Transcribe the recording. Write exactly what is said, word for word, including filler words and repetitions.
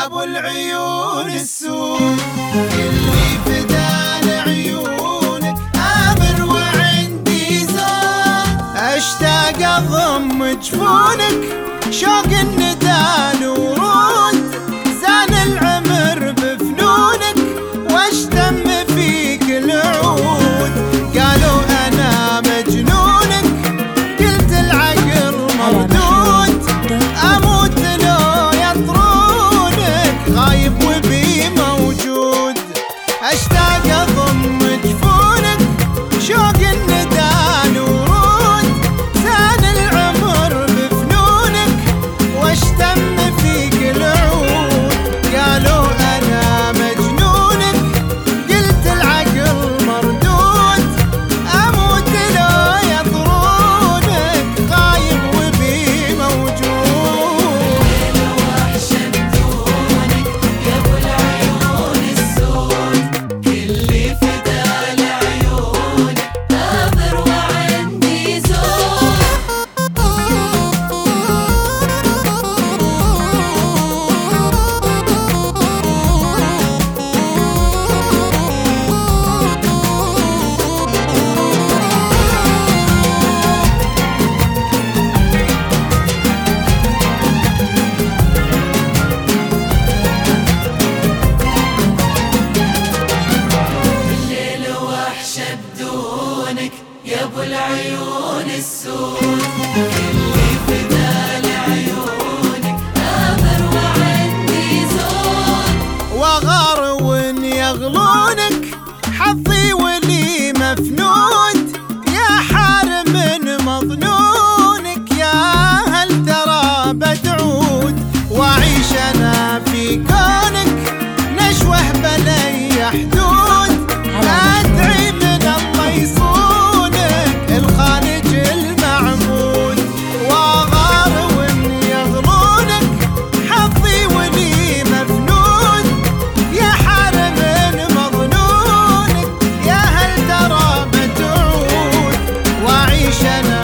يا ابو العيون السود، اللي فدان عيونك امر وعندي زود، اشتاق اضم جفونك شوق الندى ورود، زان العمر بفنونك واشتم فيك العود، قالوا انا مجنونك قلت العقل مردود، اموت لو يطرونك غايب وبي موجود، اشتاق اضم جفونك شوق الندى ورود، زان العمر بفنونك واشتم فيك العود، قالوا انا مجنونك قلت العقل مردود، اموت لو يطرونك غايب وبي موجود. وحشة بدونك يا ابو العيون السود، اللي فدا لعيونك امر وعندي زود. الليل وحشة بدونك يا ابو العيون السود، اللي فدا لعيونك امر وعندي زود. وغار وان يغلونك حظي ولي مفنود، يا حارم مظنونك يا هل ترى بتعود، واعيش انا في كونك نشوه بلي حدود، ادعي من الله يصونك الخالق المعبود، وغار وان يغلونك حظي ولي مفنود، يا حارم مظنونك يا هل ترى بتعود، واعيش انا